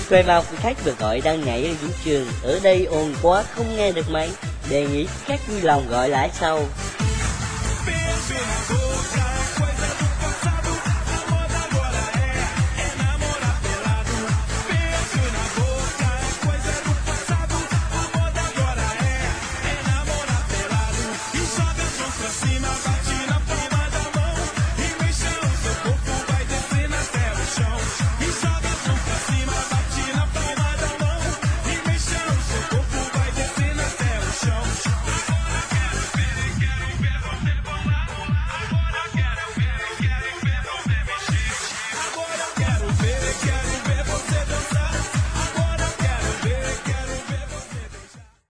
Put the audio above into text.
Vài ba quý khách vừa gọi đang nhảy ở vũ trường. Ở đây ồn quá không nghe được máy. Đề nghị khách vui lòng gọi lại sau.